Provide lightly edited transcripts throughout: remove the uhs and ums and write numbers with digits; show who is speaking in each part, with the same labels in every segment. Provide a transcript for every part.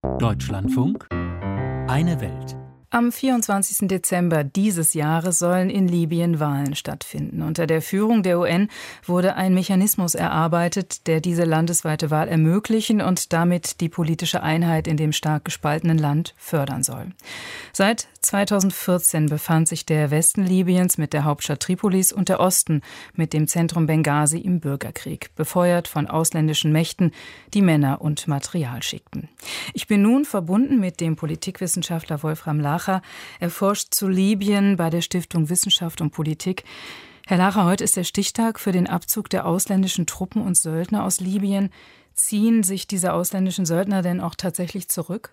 Speaker 1: Deutschlandfunk, eine Welt.
Speaker 2: Am 24. Dezember dieses Jahres sollen in Libyen Wahlen stattfinden. Unter der Führung der UN wurde ein Mechanismus erarbeitet, der diese landesweite Wahl ermöglichen und damit die politische Einheit in dem stark gespaltenen Land fördern soll. Seit 2014 befand sich der Westen Libyens mit der Hauptstadt Tripolis und der Osten mit dem Zentrum Benghazi im Bürgerkrieg, befeuert von ausländischen Mächten, die Männer und Material schickten. Ich bin nun verbunden mit dem Politikwissenschaftler Wolfram Lacher. Er forscht zu Libyen bei der Stiftung Wissenschaft und Politik. Herr Lacher, heute ist der Stichtag für den Abzug der ausländischen Truppen und Söldner aus Libyen. Ziehen sich diese ausländischen Söldner denn auch tatsächlich zurück?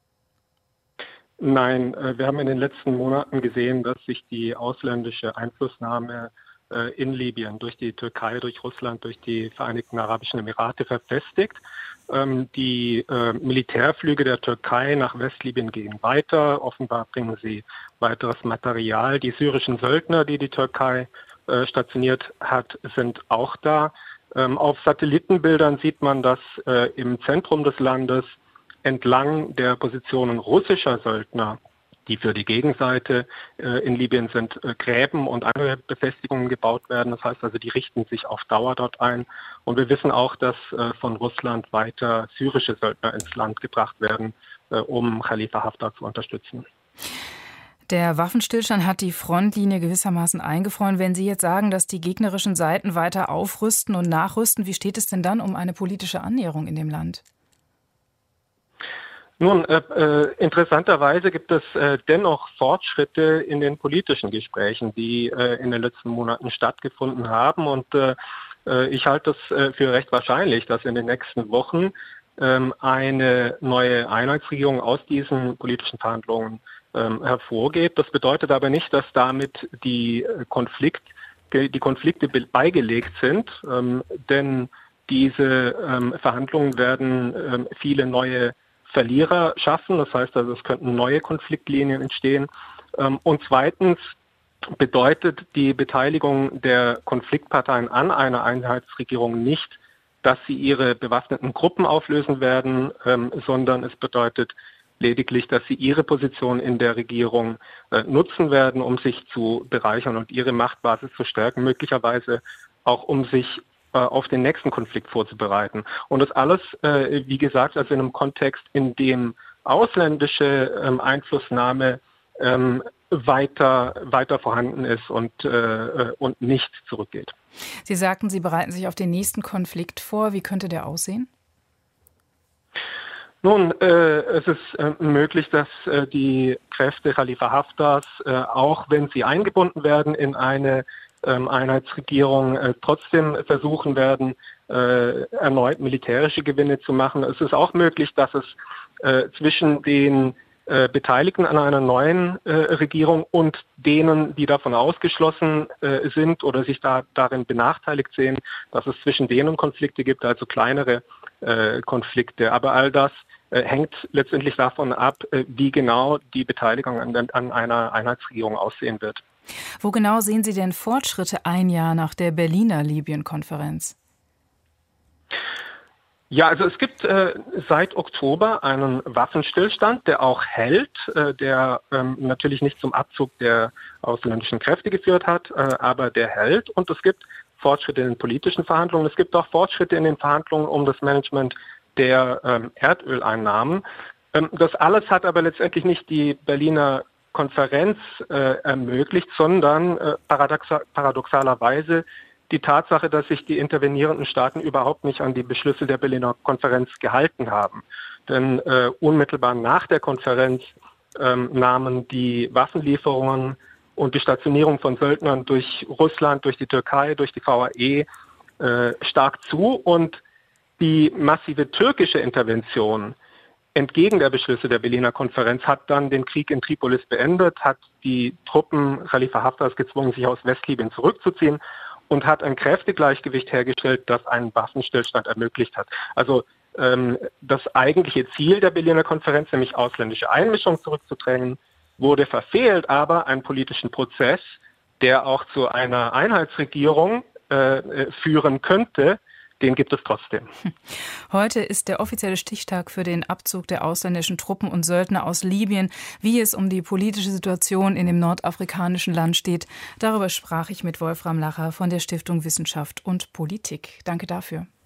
Speaker 3: Nein, wir haben in den letzten Monaten gesehen, dass sich die ausländische Einflussnahme in Libyen durch die Türkei, durch Russland, durch die Vereinigten Arabischen Emirate verfestigt. Die Militärflüge der Türkei nach Westlibyen gehen weiter. Offenbar bringen sie weiteres Material. Die syrischen Söldner, die die Türkei stationiert hat, sind auch da. Auf Satellitenbildern sieht man, dass im Zentrum des Landes entlang der Positionen russischer Söldner, die für die Gegenseite in Libyen sind, Gräben und andere Befestigungen gebaut werden. Das heißt also, die richten sich auf Dauer dort ein. Und wir wissen auch, dass von Russland weiter syrische Söldner ins Land gebracht werden, um Khalifa Haftar zu unterstützen.
Speaker 2: Der Waffenstillstand hat die Frontlinie gewissermaßen eingefroren. Wenn Sie jetzt sagen, dass die gegnerischen Seiten weiter aufrüsten und nachrüsten, wie steht es denn dann um eine politische Annäherung in dem Land?
Speaker 3: Nun, interessanterweise gibt es dennoch Fortschritte in den politischen Gesprächen, die in den letzten Monaten stattgefunden haben. Und ich halte es für recht wahrscheinlich, dass in den nächsten Wochen eine neue Einheitsregierung aus diesen politischen Verhandlungen hervorgeht. Das bedeutet aber nicht, dass damit die Konflikte beigelegt sind, denn diese Verhandlungen werden viele neue Verlierer schaffen. Das heißt also, es könnten neue Konfliktlinien entstehen. Und zweitens bedeutet die Beteiligung der Konfliktparteien an einer Einheitsregierung nicht, dass sie ihre bewaffneten Gruppen auflösen werden, sondern es bedeutet lediglich, dass sie ihre Position in der Regierung nutzen werden, um sich zu bereichern und ihre Machtbasis zu stärken, möglicherweise auch um sich auf den nächsten Konflikt vorzubereiten. Und das alles, wie gesagt, also in einem Kontext, in dem ausländische Einflussnahme weiter vorhanden ist und nicht zurückgeht.
Speaker 2: Sie sagten, Sie bereiten sich auf den nächsten Konflikt vor. Wie könnte der aussehen?
Speaker 3: Nun, es ist möglich, dass die Kräfte Khalifa Haftars, auch wenn sie eingebunden werden in eine Einheitsregierung, trotzdem versuchen werden, erneut militärische Gewinne zu machen. Es ist auch möglich, dass es zwischen den Beteiligten an einer neuen Regierung und denen, die davon ausgeschlossen sind oder sich darin benachteiligt sehen, dass es zwischen denen Konflikte gibt, also kleinere Konflikte. Aber all das hängt letztendlich davon ab, wie genau die Beteiligung an einer Einheitsregierung aussehen wird.
Speaker 2: Wo genau sehen Sie denn Fortschritte ein Jahr nach der Berliner Libyen-Konferenz?
Speaker 3: Ja, also es gibt seit Oktober einen Waffenstillstand, der auch hält, der natürlich nicht zum Abzug der ausländischen Kräfte geführt hat, aber der hält. Und es gibt Fortschritte in den politischen Verhandlungen. Es gibt auch Fortschritte in den Verhandlungen um das Management der Erdöleinnahmen. Das alles hat aber letztendlich nicht die Berliner Konferenz ermöglicht, sondern paradoxalerweise die Tatsache, dass sich die intervenierenden Staaten überhaupt nicht an die Beschlüsse der Berliner Konferenz gehalten haben. Denn unmittelbar nach der Konferenz nahmen die Waffenlieferungen und die Stationierung von Söldnern durch Russland, durch die Türkei, durch die VAE stark zu. Und die massive türkische Intervention entgegen der Beschlüsse der Berliner Konferenz hat dann den Krieg in Tripolis beendet, hat die Truppen Khalifa Haftars gezwungen, sich aus Westlibyen zurückzuziehen und hat ein Kräftegleichgewicht hergestellt, das einen Waffenstillstand ermöglicht hat. Also das eigentliche Ziel der Berliner Konferenz, nämlich ausländische Einmischung zurückzudrängen, wurde verfehlt, aber einen politischen Prozess, der auch zu einer Einheitsregierung führen könnte, den gibt es trotzdem.
Speaker 2: Heute ist der offizielle Stichtag für den Abzug der ausländischen Truppen und Söldner aus Libyen. Wie es um die politische Situation in dem nordafrikanischen Land steht, darüber sprach ich mit Wolfram Lacher von der Stiftung Wissenschaft und Politik. Danke dafür.